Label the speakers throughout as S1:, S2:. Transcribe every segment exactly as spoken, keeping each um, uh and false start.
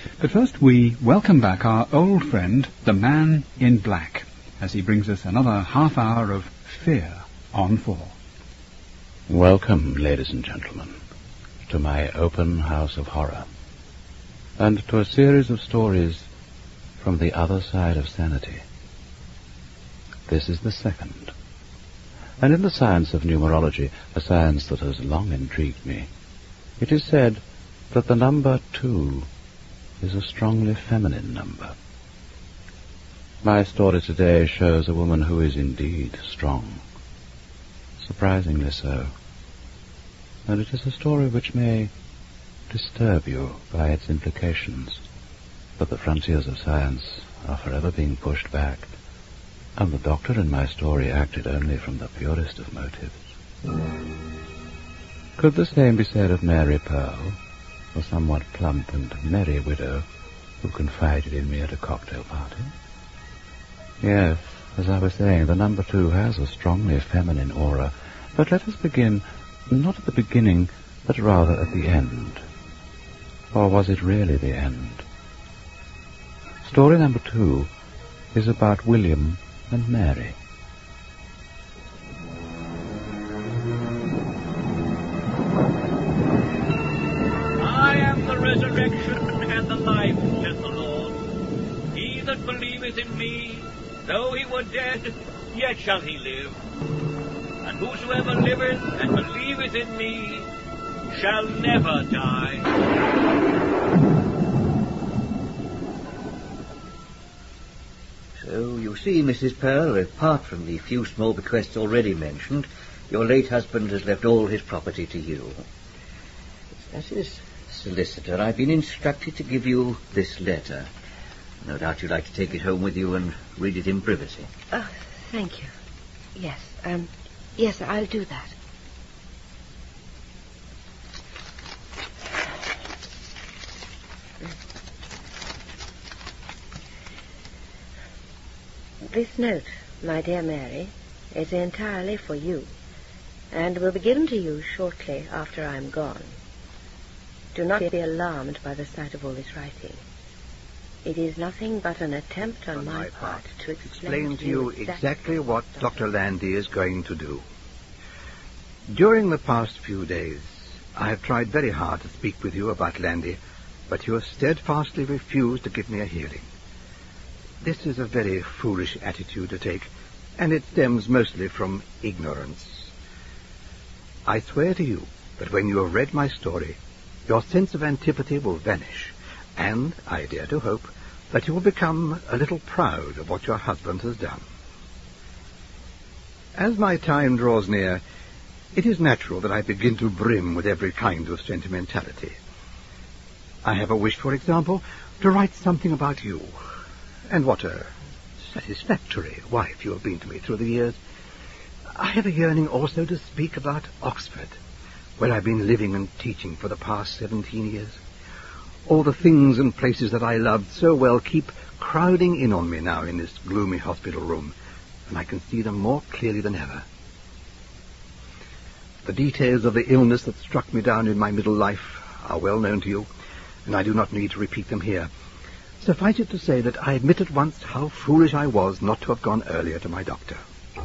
S1: But first we welcome back our old friend, the Man in Black, as he brings us another half hour of fear on four.
S2: Welcome, ladies and gentlemen, to my open house of horror, and to a series of stories from the other side of sanity. This is the second, and in the science of numerology, a science that has long intrigued me, it is said that the number two is a strongly feminine number. My story today shows a woman who is indeed strong, surprisingly so, and it is a story which may disturb you by its implications, but the frontiers of science are forever being pushed back, and the doctor in my story acted only from the purest of motives. Could the same be said of Mary Pearl, the somewhat plump and merry widow who confided in me at a cocktail party? Yes, as I was saying, the number two has a strongly feminine aura, but let us begin not at the beginning, but rather at the end. Or was it really the end? Story number two is about William and Mary.
S3: I am the resurrection and the life, saith the Lord. He that believeth in me, though he were dead, yet shall he live. And whosoever liveth and believeth in me shall never die.
S4: So, you see, Missus Pearl, apart from the few small bequests already mentioned, your late husband has left all his property to you. As his solicitor, I've been instructed to give you this letter. No doubt you'd like to take it home with you and read it in privacy.
S5: Oh, thank you. Yes, um, yes, I'll do that. This note, my dear Mary, is entirely for you, and will be given to you shortly after I'm gone. Do not be alarmed by the sight of all this writing. It is nothing but an attempt on, on my, my part to explain,
S6: explain to you exactly what Doctor Landy is going to do. During the past few days, I have tried very hard to speak with you about Landy, but you have steadfastly refused to give me a hearing. This is a very foolish attitude to take, and it stems mostly from ignorance. I swear to you that when you have read my story, your sense of antipathy will vanish, and I dare to hope that you will become a little proud of what your husband has done. As my time draws near, it is natural that I begin to brim with every kind of sentimentality. I have a wish, for example, to write something about you, and what a satisfactory wife you have been to me through the years. I have a yearning also to speak about Oxford, where I've been living and teaching for the past seventeen years. All the things and places that I loved so well keep crowding in on me now in this gloomy hospital room, and I can see them more clearly than ever. The details of the illness that struck me down in my middle life are well known to you, and I do not need to repeat them here. Suffice it to say that I admit at once how foolish I was not to have gone earlier to my doctor.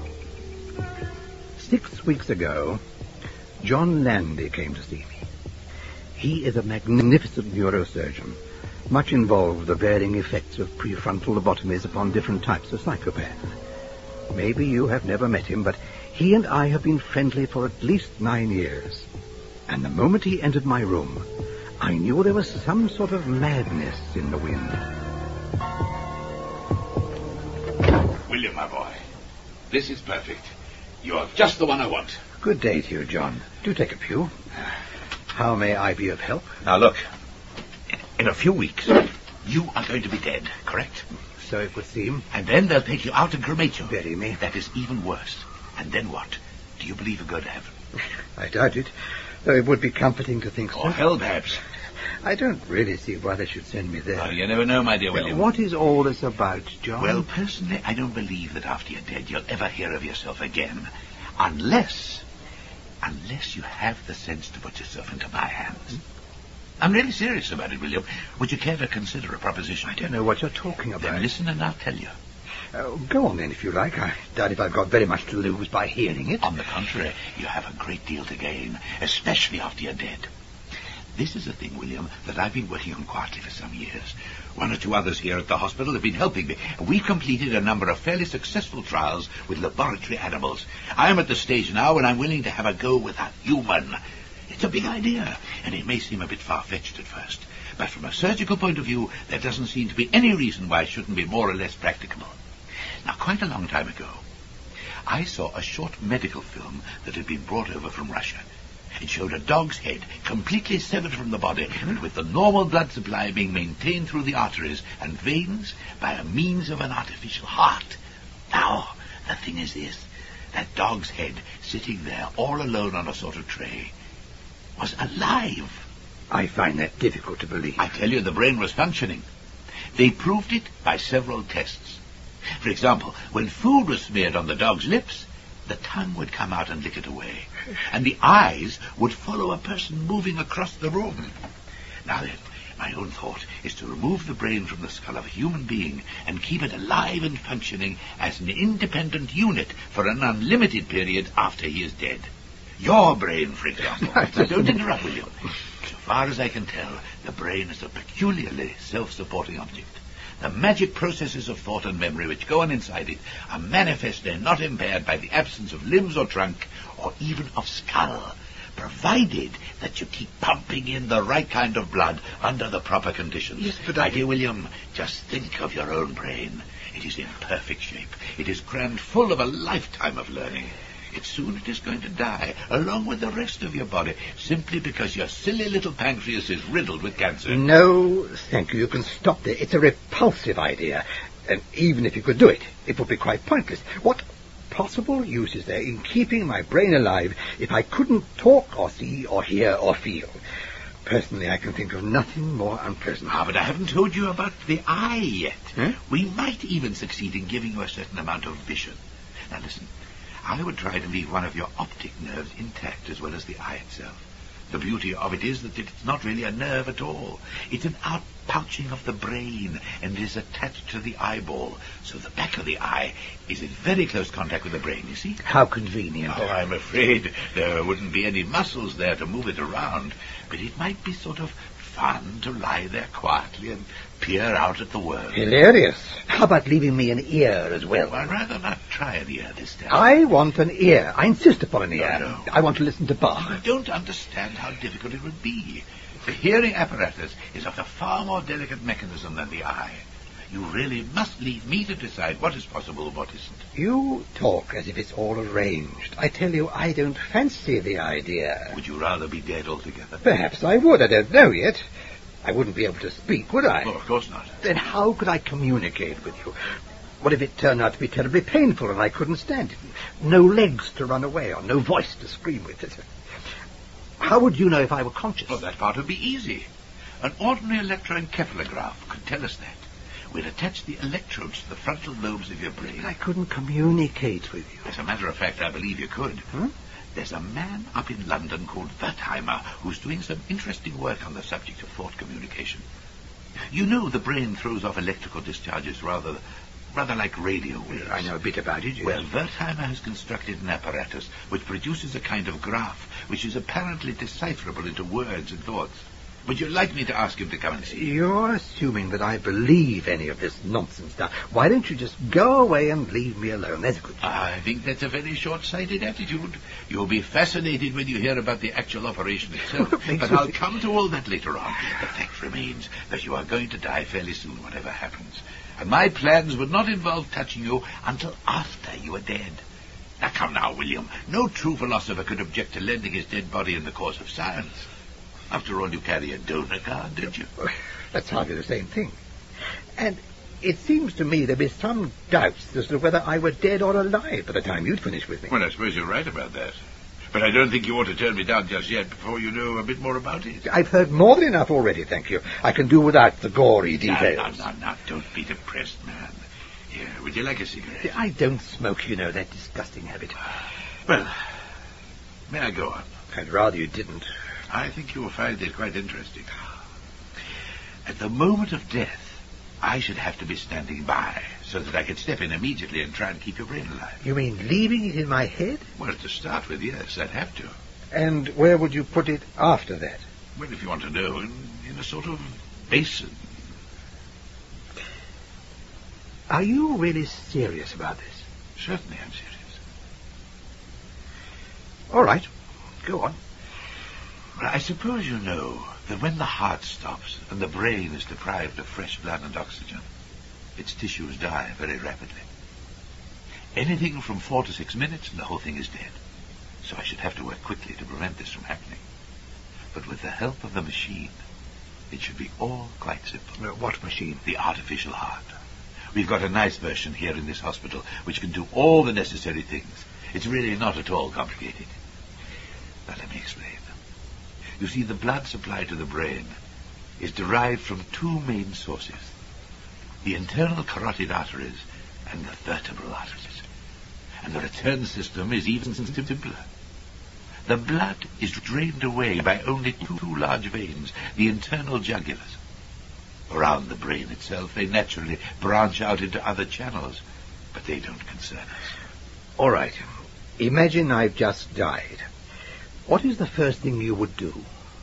S6: Six weeks ago, John Landy came to see me. He is a magnificent neurosurgeon, much involved with the varying effects of prefrontal lobotomies upon different types of psychopaths. Maybe you have never met him, but he and I have been friendly for at least nine years. And the moment he entered my room, I knew there was some sort of madness in the wind.
S7: William, my boy, this is perfect. You're just the one I want.
S6: Good day to you, John. Do take a few. How may I be of help?
S7: Now, look. In a few weeks, you are going to be dead, correct?
S6: So it would seem.
S7: And then they'll take you out and cremate you.
S6: Bury me.
S7: That is even worse. And then what? Do you believe you'll go to heaven?
S6: I doubt it, though it would be comforting to think so.
S7: Or hell, perhaps.
S6: I don't really see why they should send me there.
S7: Oh, you never know, my dear
S6: well,
S7: William.
S6: What is all this about, John?
S7: Well, personally, I don't believe that after you're dead you'll ever hear of yourself again. Unless... Unless you have the sense to put yourself into my hands. I'm really serious about it, William. Would you care to consider a proposition?
S6: I don't know what you're talking about.
S7: Then listen and I'll tell you.
S6: Uh, go on then, if you like. I doubt if I've got very much to lose by hearing it.
S7: On the contrary, you have a great deal to gain, especially after you're dead. This is a thing, William, that I've been working on quietly for some years. One or two others here at the hospital have been helping me. We've completed a number of fairly successful trials with laboratory animals. I am at the stage now when I'm willing to have a go with a human. It's a big idea, and it may seem a bit far-fetched at first. But from a surgical point of view, there doesn't seem to be any reason why it shouldn't be more or less practicable. Now, quite a long time ago, I saw a short medical film that had been brought over from Russia. It showed a dog's head completely severed from the body, and with the normal blood supply being maintained through the arteries and veins by a means of an artificial heart. Now, the thing is this. That dog's head, sitting there all alone on a sort of tray, was alive.
S6: I find that difficult to believe.
S7: I tell you, the brain was functioning. They proved it by several tests. For example, when food was smeared on the dog's lips, the tongue would come out and lick it away, and the eyes would follow a person moving across the room. Now then, my own thought is to remove the brain from the skull of a human being and keep it alive and functioning as an independent unit for an unlimited period after he is dead. Your brain, for example. Don't interrupt, William. So far as I can tell, the brain is a peculiarly self-supporting object. The magic processes of thought and memory which go on inside it are manifestly not impaired by the absence of limbs or trunk, or even of skull, provided that you keep pumping in the right kind of blood under the proper conditions.
S6: Yes, but
S7: My
S6: I...
S7: dear William, just think of your own brain. It is in perfect shape. It is crammed full of a lifetime of learning. Yet soon it is going to die, along with the rest of your body, simply because your silly little pancreas is riddled with cancer.
S6: No, thank you. You can stop there. It's a repulsive idea. And even if you could do it, it would be quite pointless. What possible use is there in keeping my brain alive if I couldn't talk or see or hear or feel? Personally, I can think of nothing more unpleasant.
S7: Ah, but I haven't told you about the eye yet.
S6: Huh?
S7: We might even succeed in giving you a certain amount of vision. Now listen. I would try to leave one of your optic nerves intact as well as the eye itself. The beauty of it is that it's not really a nerve at all. It's an outpouching of the brain and is attached to the eyeball. So the back of the eye is in very close contact with the brain, you see?
S6: How convenient.
S7: Oh, I'm afraid there wouldn't be any muscles there to move it around. But it might be sort of fun to lie there quietly and peer out at the world.
S6: Hilarious. How about leaving me an ear as well?
S7: I'd rather not try an ear this time.
S6: I want an ear. I insist upon an ear.
S7: No, no.
S6: I want to listen to Bach.
S7: I don't understand how difficult it would be. The hearing apparatus is of a far more delicate mechanism than the eye. You really must leave me to decide what is possible and what isn't.
S6: You talk as if it's all arranged. I tell you, I don't fancy the idea.
S7: Would you rather be dead altogether?
S6: Perhaps I would. I don't know yet. I wouldn't be able to speak, would I?
S7: Oh, of course not.
S6: Then how could I communicate with you? What if it turned out to be terribly painful and I couldn't stand it? No legs to run away on, no voice to scream with. How would you know if I were conscious?
S7: Well, that part would be easy. An ordinary electroencephalograph could tell us that. We'd attach the electrodes to the frontal lobes of your brain.
S6: But I couldn't communicate with you.
S7: As a matter of fact, I believe you could.
S6: Huh?
S7: There's a man up in London called Wertheimer who's doing some interesting work on the subject of thought communication. You know the brain throws off electrical discharges rather rather like radio waves.
S6: I know a bit about it, yes.
S7: Well, Wertheimer has constructed an apparatus which produces a kind of graph which is apparently decipherable into words and thoughts. Would you like me to ask him to come and see you?
S6: You're assuming that I believe any of this nonsense now. Why don't you just go away and leave me alone? That's a good thing.
S7: I think that's a very short-sighted attitude. You'll be fascinated when you hear about the actual operation itself. But I'll come to all that later on. The fact remains that you are going to die fairly soon, whatever happens. And my plans would not involve touching you until after you are dead. Now come now, William. No true philosopher could object to lending his dead body in the cause of science. After all, you carry a donor card, don't you?
S6: That's hardly the same thing. And it seems to me there'd be some doubts as to whether I were dead or alive by the time you'd finished with me.
S7: Well, I suppose you're right about that. But I don't think you ought to turn me down just yet before you know a bit more about it.
S6: I've heard more than enough already, thank you. I can do without the gory details.
S7: No, no, no, no. Don't be depressed, man. Here, would you like a cigarette?
S6: I don't smoke, you know, that disgusting habit.
S7: Well, may I go on?
S6: I'd rather you didn't.
S7: I think you will find it quite interesting. At the moment of death, I should have to be standing by so that I could step in immediately and try and keep your brain alive.
S6: You mean leaving it in my head?
S7: Well, to start with, yes, I'd have to.
S6: And where would you put it after that?
S7: Well, if you want to know, in, in a sort of basin.
S6: Are you really serious about this?
S7: Certainly I'm serious.
S6: All right, go on.
S7: Well, I suppose you know that when the heart stops and the brain is deprived of fresh blood and oxygen, its tissues die very rapidly. Anything from four to six minutes and the whole thing is dead. So I should have to work quickly to prevent this from happening. But with the help of the machine, it should be all quite simple.
S6: Uh, what machine?
S7: The artificial heart. We've got a nice version here in this hospital which can do all the necessary things. It's really not at all complicated. Now let me explain. You see, the blood supply to the brain is derived from two main sources. The internal carotid arteries and the vertebral arteries. And the return system is even simpler. The blood is drained away by only two large veins, the internal jugulars. Around the brain itself, they naturally branch out into other channels, but they don't concern us.
S6: All right. Imagine I've just died. What is the first thing you would do?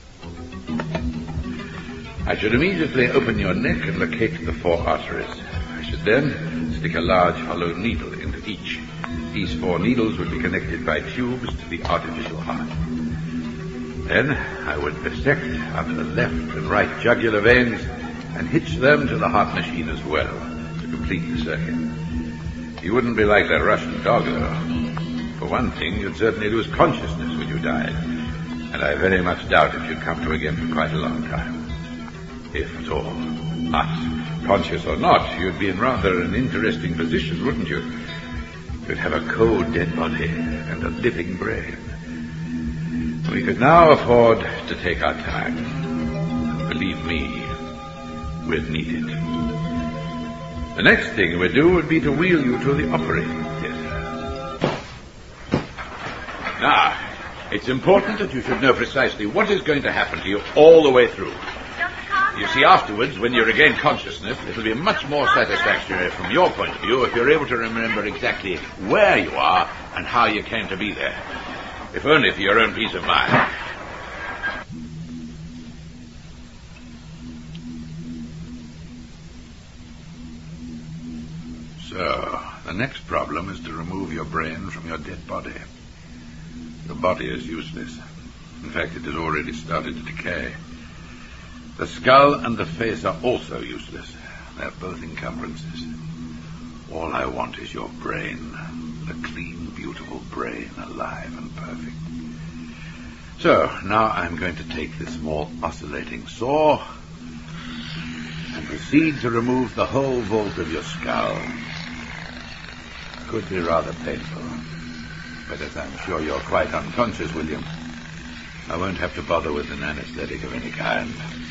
S8: I should immediately open your neck and locate the four arteries. I should then stick a large hollow needle into each. These four needles would be connected by tubes to the artificial heart. Then I would dissect up the left and right jugular veins and hitch them to the heart machine as well to complete the circuit. You wouldn't be like that Russian dog, though. For one thing, you'd certainly lose consciousness when you died, and I very much doubt if you'd come to again for quite a long time. If at all. But, conscious or not, you'd be in rather an interesting position, wouldn't you? You'd have a cold dead body and a living brain. We could now afford to take our time. And believe me, we'll need it. The next thing we'd do would be to wheel you to the operating theater. Now, it's important that you should know precisely what is going to happen to you all the way through. You see, afterwards, when you regain consciousness, it'll be much more satisfactory from your point of view if you're able to remember exactly where you are and how you came to be there. If only for your own peace of mind. So, the next problem is to remove your brain from your dead body. The body is useless. In fact, it has already started to decay. The skull and the face are also useless. They're both encumbrances. All I want is your brain. A clean, beautiful brain, alive and perfect. So, now I'm going to take this small oscillating saw and proceed to remove the whole vault of your skull. Could be rather painful. But as I'm sure you're quite unconscious, William, I won't have to bother with an anesthetic of any kind.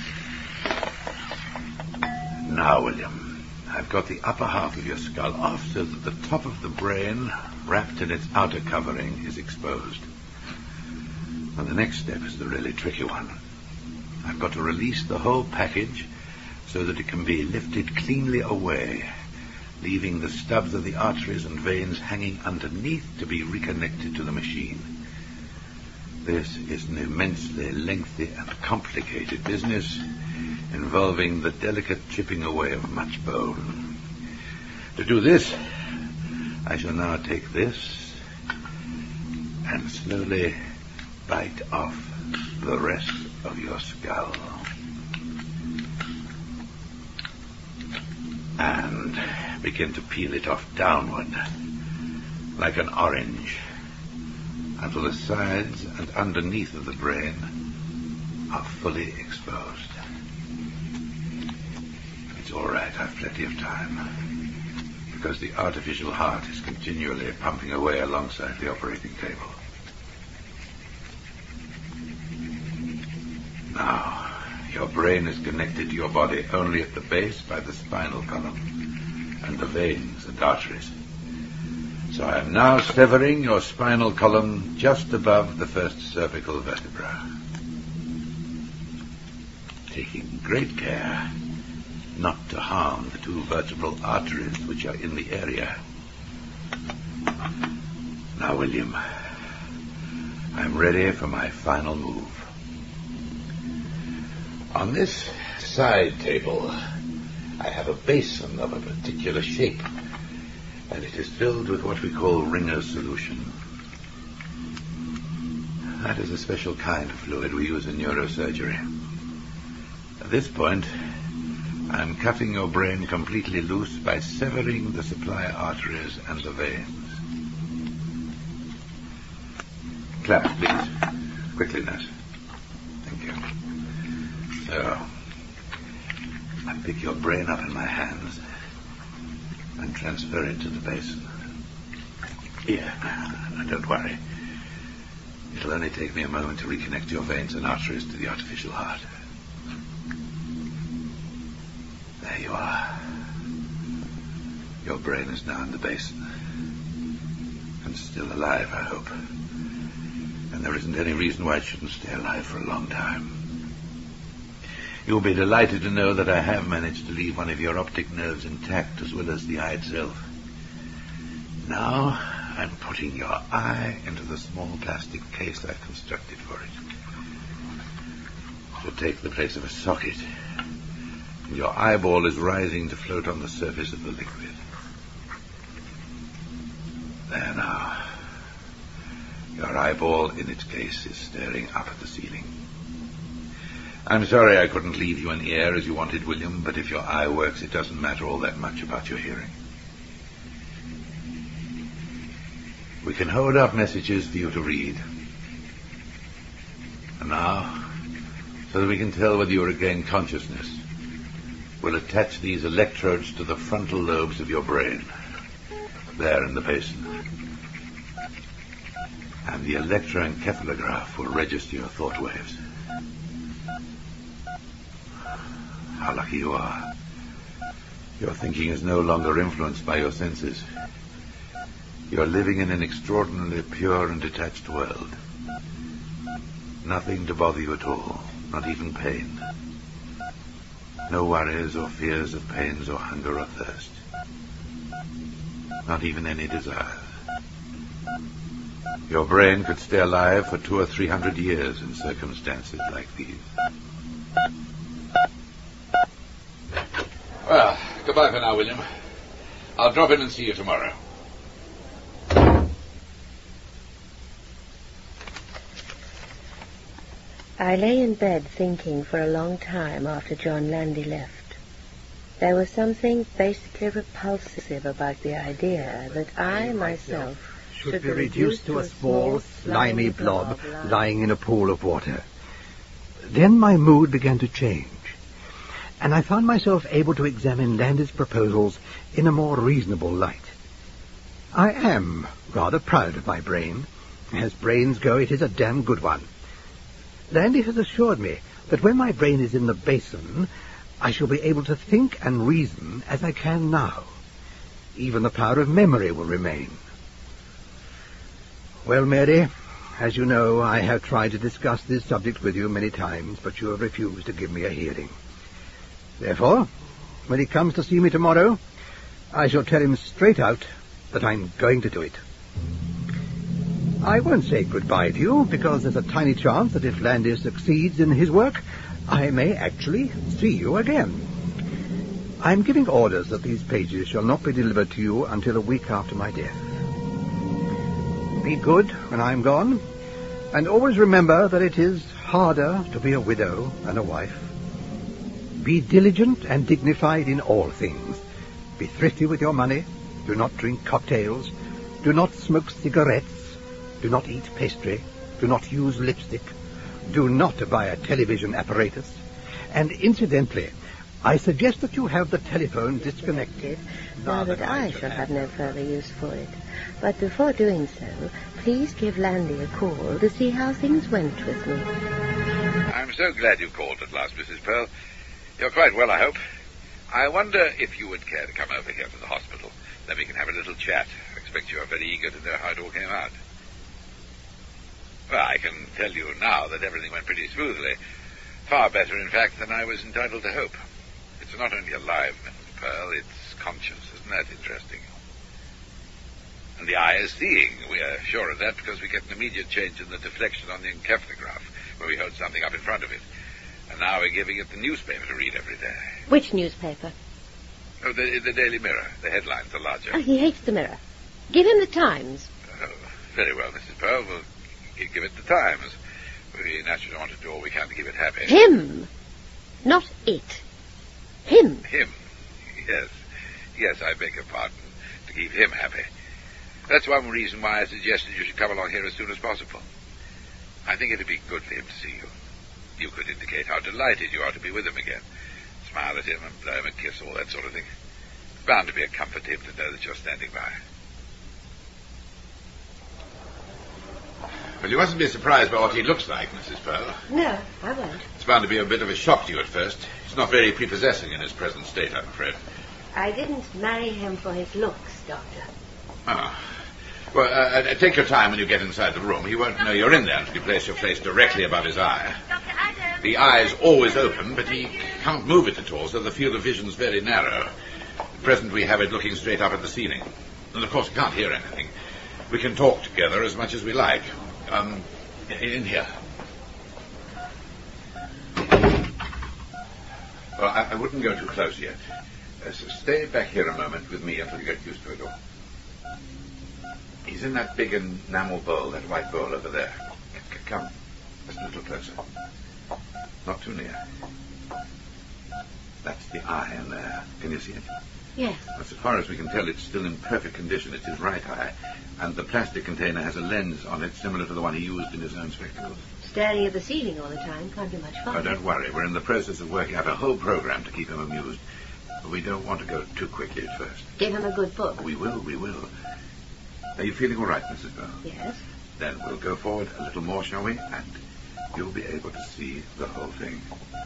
S8: Now, William, I've got the upper half of your skull off so that the top of the brain, wrapped in its outer covering, is exposed. And the next step is the really tricky one. I've got to release the whole package so that it can be lifted cleanly away, leaving the stubs of the arteries and veins hanging underneath to be reconnected to the machine. This is an immensely lengthy and complicated business, involving the delicate chipping away of much bone. To do this, I shall now take this and slowly bite off the rest of your skull. And begin to peel it off downward, like an orange, until the sides and underneath of the brain are fully exposed. It's all right, I've plenty of time, because the artificial heart is continually pumping away alongside the operating table. Now, your brain is connected to your body only at the base by the spinal column and the veins and arteries. So I am now severing your spinal column just above the first cervical vertebra. Taking great care
S7: not to harm the two vertebral arteries which are in the area. Now, William, I'm ready for my final move. On this side table, I have a basin of a particular shape, and it is filled with what we call Ringer's solution. That is a special kind of fluid we use in neurosurgery. At this point, I'm cutting your brain completely loose by severing the supply arteries and the veins. Clamp, please. Quickly, nurse. Thank you. So, I pick your brain up in my hands and transfer it to the basin. Here, now don't worry. It'll only take me a moment to reconnect your veins and arteries to the artificial heart. There you are. Your brain is now in the basin. And still alive, I hope. And there isn't any reason why it shouldn't stay alive for a long time. You'll be delighted to know that I have managed to leave one of your optic nerves intact as well as the eye itself. Now I'm putting your eye into the small plastic case I've constructed for it. It will take the place of a socket, and your eyeball is rising to float on the surface of the liquid. There now. Your eyeball in its case is staring up at the ceiling. I'm sorry I couldn't leave you an ear as you wanted, William, but if your eye works, it doesn't matter all that much about your hearing. We can hold up messages for you to read. And now, so that we can tell whether you regain consciousness, we'll attach these electrodes to the frontal lobes of your brain, there in the basin. And the electroencephalograph will register your thought waves. How lucky you are. Your thinking is no longer influenced by your senses. You're living in an extraordinarily pure and detached world. Nothing to bother you at all, not even pain. No worries or fears of pains or hunger or thirst. Not even any desires. Your brain could stay alive for two or three hundred years in circumstances like these.
S8: Well, goodbye for now, William. I'll drop in and see you tomorrow.
S5: I lay in bed thinking for a long time after John Landy left. There was something basically repulsive about the idea that I myself
S6: should be reduced to a small, slimy blob lying in a pool of water. Then my mood began to change, and I found myself able to examine Landy's proposals in a more reasonable light. I am rather proud of my brain. As brains go, it is a damn good one. Landy has assured me that when my brain is in the basin, I shall be able to think and reason as I can now. Even the power of memory will remain. Well, Mary, as you know, I have tried to discuss this subject with you many times, but you have refused to give me a hearing. Therefore, when he comes to see me tomorrow, I shall tell him straight out that I'm going to do it. I won't say goodbye to you, because there's a tiny chance that if Landy succeeds in his work, I may actually see you again. I'm giving orders that these pages shall not be delivered to you until a week after my death. Be good when I'm gone, and always remember that it is harder to be a widow than a wife. Be diligent and dignified in all things. Be thrifty with your money. Do not drink cocktails. Do not smoke cigarettes. Do not eat pastry. Do not use lipstick. Do not buy a television apparatus. And incidentally, I suggest that you have the telephone disconnected.
S5: Now that I shall have no further use for it. But before doing so, please give Landy a call to see how things went with me.
S8: I'm so glad you called at last, Missus Pearl. You're quite well, I hope. I wonder if you would care to come over here to the hospital. Then we can have a little chat. I expect you are very eager to know how it all came out. Well, I can tell you now that everything went pretty smoothly. Far better, in fact, than I was entitled to hope. It's It's not only alive, Missus Pearl, it's conscious. Isn't that interesting? And the eye is seeing. We are sure of that because we get an immediate change in the deflection on the encephalograph where we hold something up in front of it. And now we're giving it the newspaper to read every day.
S5: Which newspaper?
S8: Oh, the, the Daily Mirror. The headlines are larger.
S5: Oh, he hates the Mirror. Give him the Times.
S8: Oh, very well, Missus Pearl. We'll g- give it the Times. We naturally want to do all we can to keep it happy.
S5: Him. Not it. Him.
S8: Him. Yes. Yes, I beg your pardon. To keep him happy. That's one reason why I suggested you should come along here as soon as possible. I think it'd be good for him to see you. You could indicate how delighted you are to be with him again. Smile at him and blow him a kiss, all that sort of thing. It's bound to be a comfort to him to know that you're standing by. Well, you mustn't be surprised by what he looks like, Missus Pearl.
S5: No, I won't.
S8: It's bound to be a bit of a shock to you at first. He's not very prepossessing in his present state, I'm afraid.
S5: I didn't marry him for his looks, Doctor.
S8: Ah. Well, uh, uh, take your time when you get inside the room. He won't know you're in there until you place your face directly above his eye.
S5: Doctor Adams.
S8: The eye is always open, but he can't move it at all, so the field of vision's very narrow. At present, we have it looking straight up at the ceiling. And, of course, we can't hear anything. We can talk together as much as we like. Um, in here. Well, I, I wouldn't go too close yet. Uh, so stay back here a moment with me until you get used to it all. He's in that big enamel bowl, that white bowl over there. C- c- come, just a little closer. Not too near. That's the eye in there. Can you see it?
S5: Yes.
S8: As far as we can tell, it's still in perfect condition. It's his right eye. And the plastic container has a lens on it similar to the one he used in his own spectacles.
S5: Staring at the ceiling all the time can't be much fun.
S8: Oh, don't worry. We're in the process of working out a whole program to keep him amused. But we don't want to go too quickly at first.
S5: Give him a good book.
S8: We will, we will. Are you feeling all right, Missus Bell?
S5: Yes.
S8: Then we'll go forward a little more, shall we? And you'll be able to see the whole thing.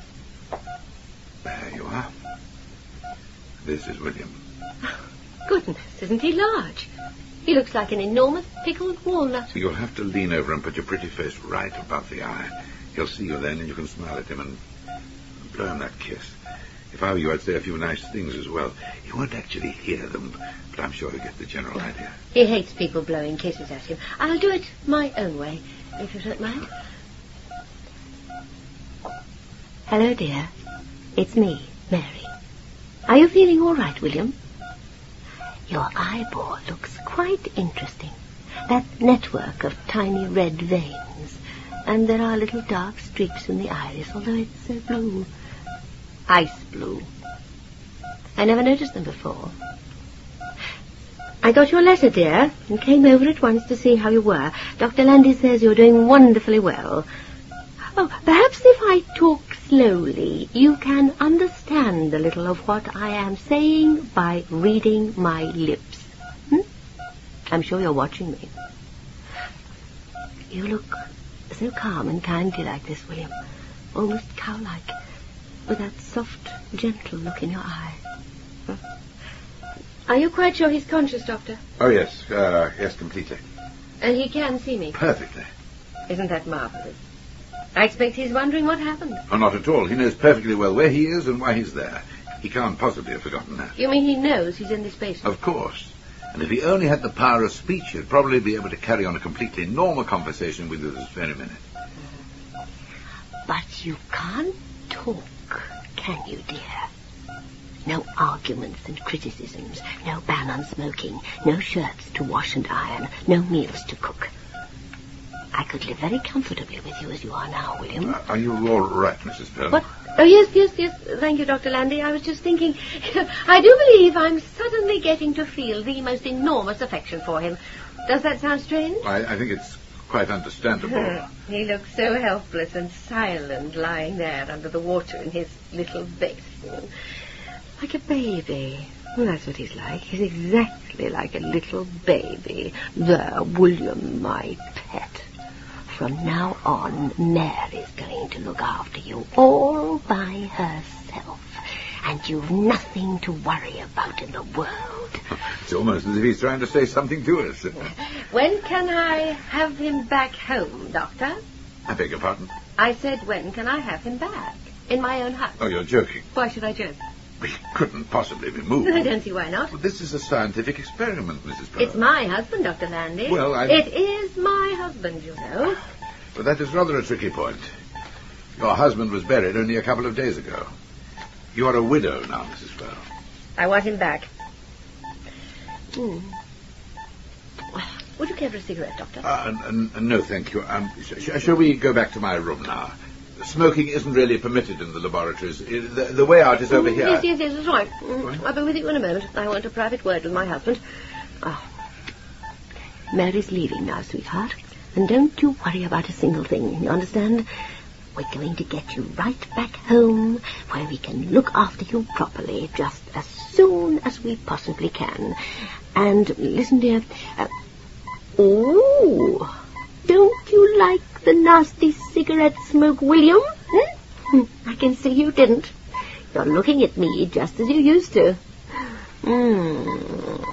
S8: There you are. This is William.
S5: Goodness, isn't he large? He looks like an enormous pickled walnut.
S8: You'll have to lean over and put your pretty face right above the eye. He'll see you then, and you can smile at him and blow him that kiss. If I were you, I'd say a few nice things as well. He won't actually hear them, but I'm sure he'll get the general idea.
S5: He hates people blowing kisses at him. I'll do it my own way, if you don't mind. Hello, dear. It's me, Mary. Are you feeling all right, William? Your eyeball looks quite interesting. That network of tiny red veins. And there are little dark streaks in the iris, although it's so blue. Ice blue. I never noticed them before. I got your letter, dear, and came over at once to see how you were. Doctor Landy says you're doing wonderfully well. Oh, perhaps if I talk slowly, you can understand a little of what I am saying by reading my lips. Hmm? I'm sure you're watching me. You look so calm and kindly like this, William. Almost cow-like, with that soft, gentle look in your eye. Huh? Are you quite sure he's conscious, Doctor?
S8: Oh, yes. Uh, yes, completely.
S5: And he can see me?
S8: Perfectly.
S5: Isn't that marvelous? I expect he's wondering what happened.
S8: Oh, not at all. He knows perfectly well where he is and why he's there. He can't possibly have forgotten that.
S5: You mean he knows he's in this basement?
S8: Of course. And if he only had the power of speech, he'd probably be able to carry on a completely normal conversation with you this very minute.
S5: But you can't talk, can you, dear? No arguments and criticisms, no ban on smoking, no shirts to wash and iron, no meals to cook. I could live very comfortably with you as you are now, William.
S8: Uh, are you all right, Missus Pearl?
S5: What? Oh, yes, yes, yes. Thank you, Doctor Landy. I was just thinking, I do believe I'm suddenly getting to feel the most enormous affection for him. Does that sound strange?
S8: I, I think it's quite understandable.
S5: He looks so helpless and silent lying there under the water in his little basin. Like a baby. Well, that's what he's like. He's exactly like a little baby. There, William, my pet. From now on, Mary's going to look after you all by herself. And you've nothing to worry about in the world.
S8: It's almost as if he's trying to say something to us.
S5: When can I have him back home, Doctor?
S8: I beg your pardon?
S5: I said, when can I have him back? In my own house.
S8: Oh, you're joking.
S5: Why should I joke?
S8: We couldn't possibly be moved.
S5: I don't see why not.
S8: Well, this is a scientific experiment, Missus Pearl.
S5: It's my husband, Doctor Landy.
S8: Well, I...
S5: It is my husband, you know.
S8: But that is rather a tricky point. Your husband was buried only a couple of days ago. You are a widow now, Missus Pearl.
S5: I want him back. Hmm. Would you care for a cigarette, Doctor?
S8: Uh, n- n- no, thank you. Um, sh- shall we go back to my room now? Smoking isn't really permitted in the laboratories. The, the way out is over
S5: mm,
S8: here.
S5: Yes, yes, yes, that's right. Mm, I'll be with you in a moment. I want a private word with my husband. Oh. Mary's leaving now, sweetheart. And don't you worry about a single thing, you understand? We're going to get you right back home where we can look after you properly just as soon as we possibly can. And listen, dear... Uh, oh, don't you like the nasty cigarette smoke, William? Hmm? I can see you didn't. You're looking at me just as you used to. Mm.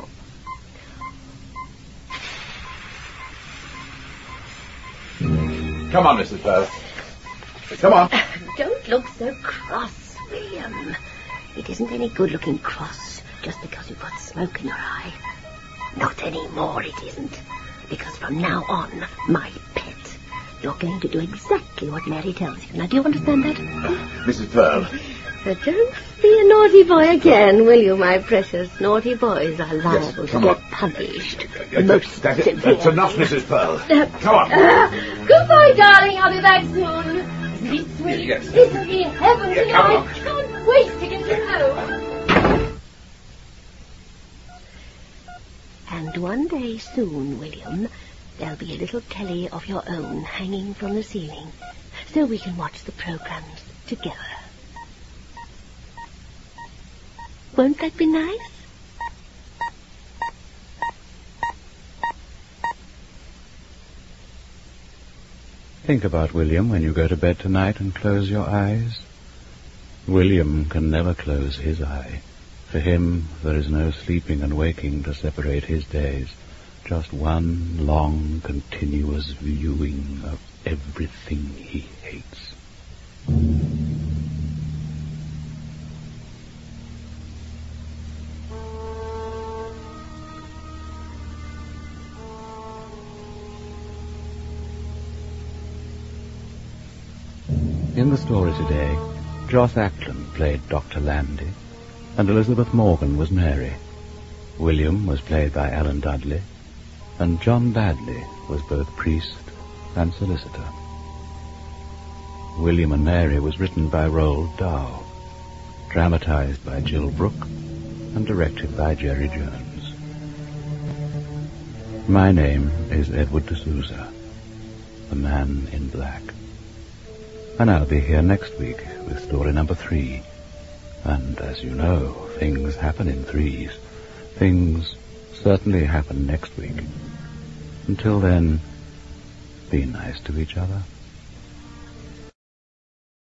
S8: Come on, Missus Pearl. Come on.
S5: Don't look so cross, William. It isn't any good looking cross just because you've got smoke in your eye. Not anymore, it isn't. Because from now on, my pet, you're going to do exactly what Mary tells you. Now, do you understand that?
S8: Uh, Missus Pearl.
S5: Uh, don't be a naughty boy again, will you, my precious? Naughty boys are liable
S8: Yes,
S5: to
S8: on.
S5: get punished.
S8: Uh,
S5: Most
S8: that,
S5: severely.
S8: that's enough, Missus Pearl.
S5: Uh,
S8: Come on.
S5: Uh, goodbye, darling. I'll be back soon. Isn't it sweet?
S8: Yes.
S5: Isn't it heaven
S8: Yeah,
S5: tonight?
S8: come
S5: Can't wait to get you home. And one day soon, William, there'll be a little telly of your own hanging from the ceiling, so we can watch the programs together. Won't that be nice?
S2: Think about William when you go to bed tonight and close your eyes. William can never close his eye. For him, there is no sleeping and waking to separate his days. Just one long, continuous viewing of everything he hates. In the story today, Joss Ackland played Doctor Landy, and Elizabeth Morgan was Mary. William was played by Alan Dudley, and John Badley was both priest and solicitor. William and Mary was written by Roald Dahl, dramatized by Jill Brooke, and directed by Jerry Jones. My name is Edward de Souza, the Man in Black. And I'll be here next week with story number three. And as you know, things happen in threes. Things certainly happen next week. Until then, be nice to each other.